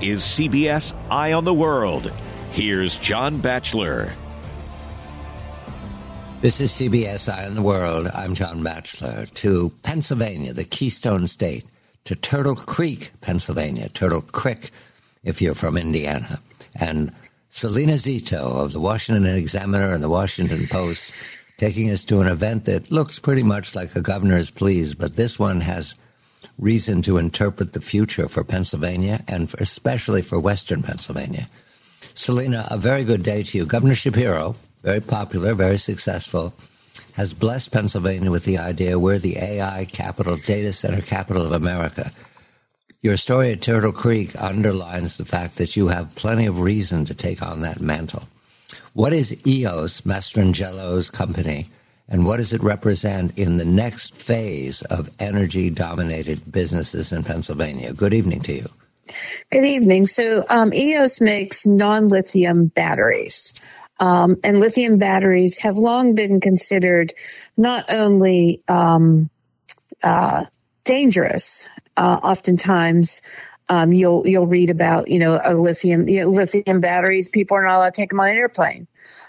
is CBS Eye on the World. Here's John Batchelor. This is CBS Eye on the World. I'm John Batchelor. To Pennsylvania, the Keystone State, to Turtle Creek, Pennsylvania, Turtle Creek, if you're from Indiana, and Selena Zito of the Washington Examiner and the Washington Post, taking us to an event that looks pretty much like a governor's pleas, but this one has reason to interpret the future for Pennsylvania and especially for Western Pennsylvania. Selena, a very good day to you. Governor Shapiro, very popular, very successful, has blessed Pennsylvania with the idea we're the AI capital, data center capital of America. Your story at Turtle Creek underlines the fact that you have plenty of reason to take on that mantle. What is EOS, Mastrangello's company, and what does it represent in the next phase of energy-dominated businesses in Pennsylvania? Good evening to you. Good evening. So EOS makes non-lithium batteries. And lithium batteries have long been considered not only dangerous. Oftentimes, you'll read about lithium batteries. People are not allowed to take them on an airplane,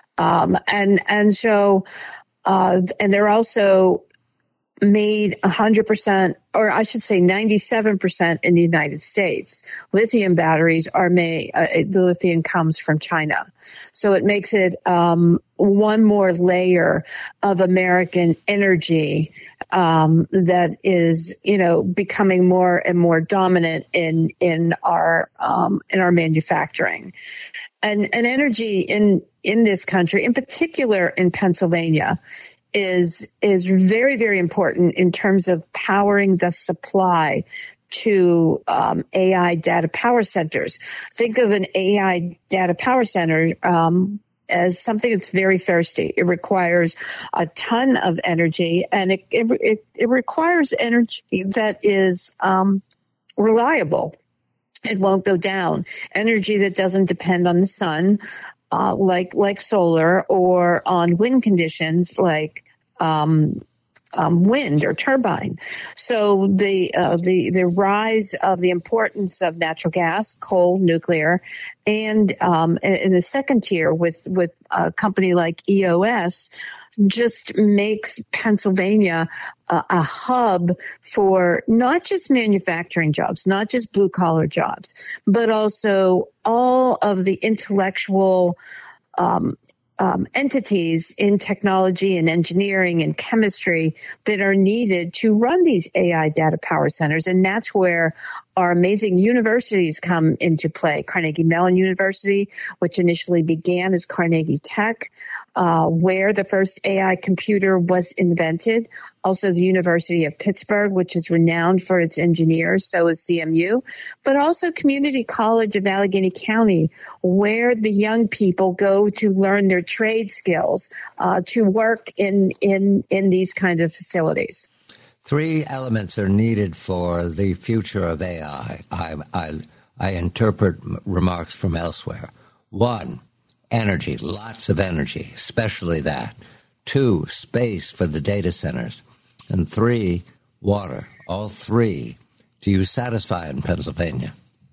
and they're also made 100%, or I should say 97% in the United States. Lithium batteries are made, the lithium comes from China. So it makes it one more layer of American energy that is, becoming more and more dominant in our manufacturing. And energy in this country, in particular in Pennsylvania, is very, very important in terms of powering the supply to AI data power centers. Think of an AI data power center as something that's very thirsty. It requires a ton of energy, and it requires energy that is reliable. It won't go down. Energy that doesn't depend on the sun, like solar, or on wind conditions like wind or turbine. So the rise of the importance of natural gas, coal, nuclear, and in the second tier with a company like EOS just makes Pennsylvania a hub for not just manufacturing jobs, not just blue collar jobs, but also all of the intellectual entities in technology and engineering and chemistry that are needed to run these AI data power centers. And that's where our amazing universities come into play. Carnegie Mellon University, which initially began as Carnegie Tech, where the first AI computer was invented. Also the University of Pittsburgh, which is renowned for its engineers, so is CMU, but also Community College of Allegheny County, where the young people go to learn their trade skills, to work in these kinds of facilities. Three elements are needed for the future of AI. I interpret remarks from elsewhere. One, energy, lots of energy, especially that. Two, space for the data centers. And three, water. All three. Do you satisfy in Pennsylvania?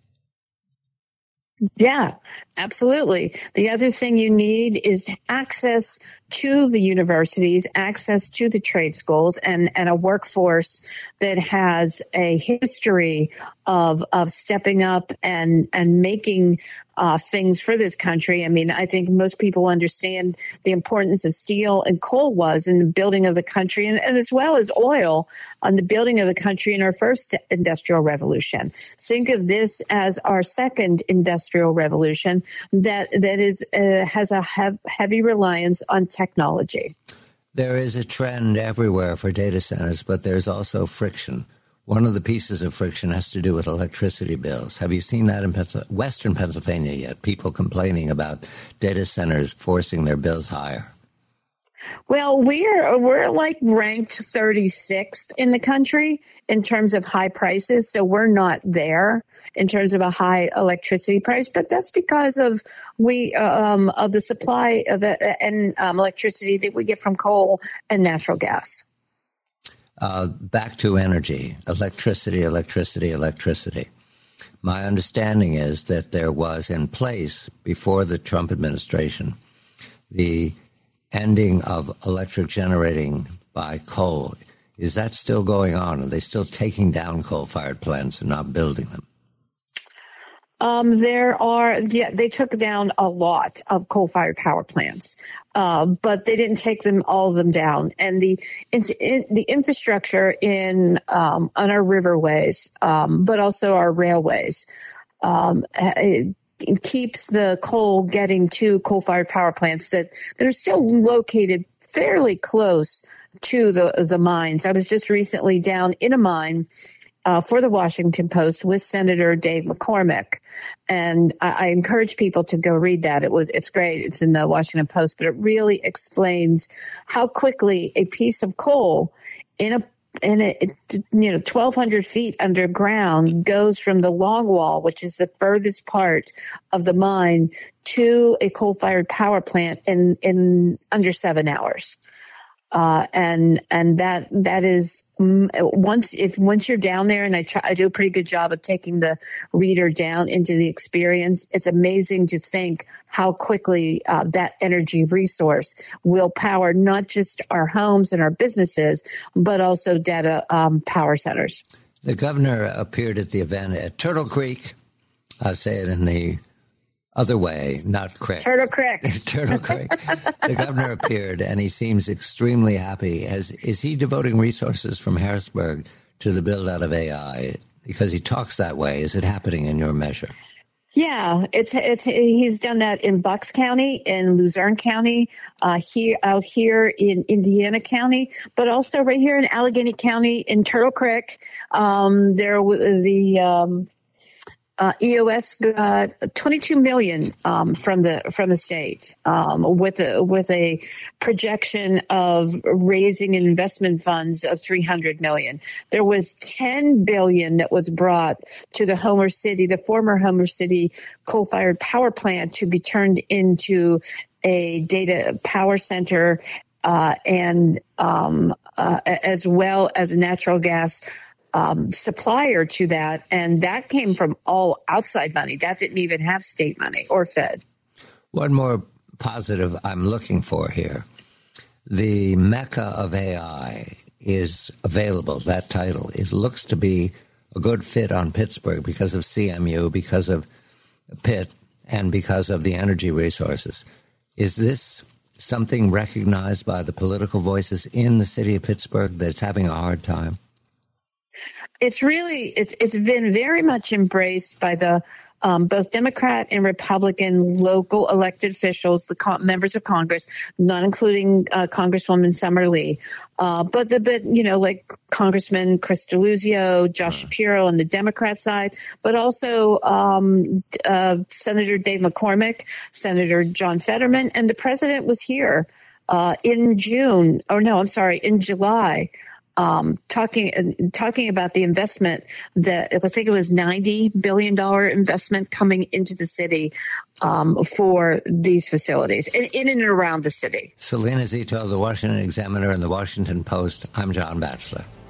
Yeah, absolutely. The other thing you need is access to the universities, access to the trade schools, and a workforce that has a history of stepping up and making things for this country. I mean, I think most people understand the importance of steel and coal was in the building of the country, and as well as oil on the building of the country in our first industrial revolution. Think of this as our second industrial revolution that has a heavy reliance on technology. There is a trend everywhere for data centers, but there's also friction. One of the pieces of friction has to do with electricity bills. Have you seen that in Western Pennsylvania yet? People complaining about data centers forcing their bills higher. Well, we're like ranked 36th in the country in terms of high prices, so we're not there in terms of a high electricity price. But that's because of the supply of electricity that we get from coal and natural gas. Back to energy, electricity. My understanding is that there was in place before the Trump administration the ending of electric generating by coal. Is that still going on? Are they still taking down coal-fired plants and not building them? They took down a lot of coal-fired power plants, but they didn't take all of them down. And the infrastructure on our riverways, but also our railways, it keeps the coal getting to coal-fired power plants that are still located fairly close to the mines. I was just recently down in a mine for the Washington Post with Senator Dave McCormick. And I encourage people to go read that. It's great. It's in the Washington Post, but it really explains how quickly a piece of coal in a 1,200 feet underground goes from the longwall, which is the furthest part of the mine, to a coal-fired power plant in under 7 hours. And that is once you're down there, and I do a pretty good job of taking the reader down into the experience. It's amazing to think how quickly that energy resource will power not just our homes and our businesses, but also data power centers. The governor appeared at the event at Turtle Creek. I'll say it in the other way, not Creek. Turtle Creek. Turtle Creek. The governor appeared, and he seems extremely happy. Is he devoting resources from Harrisburg to the build-out of AI? Because he talks that way. Is it happening in your measure? Yeah, he's done that in Bucks County, in Luzerne County, out here in Indiana County, but also right here in Allegheny County in Turtle Creek. EOS got $22 million from the state with a projection of raising investment funds of $300 million. There was $10 billion that was brought to the former Homer City coal-fired power plant, to be turned into a data power center and as well as a natural gas supplier to that, and that came from all outside money. That didn't even have state money or Fed. One more positive I'm looking for here. The Mecca of AI is available, that title. It looks to be a good fit on Pittsburgh because of CMU, because of Pitt, and because of the energy resources. Is this something recognized by the political voices in the city of Pittsburgh that's having a hard time? It's been very much embraced by the both Democrat and Republican local elected officials, the members of Congress, not including Congresswoman Summer Lee, but like Congressman Chris Deluzio, Josh Shapiro on the Democrat side, but also Senator Dave McCormick, Senator John Fetterman, and the president was here in July. Talking about the investment that I think it was $90 billion investment coming into the city for these facilities in and around the city. Selena Zito of the Washington Examiner and the Washington Post. I'm John Batchelor.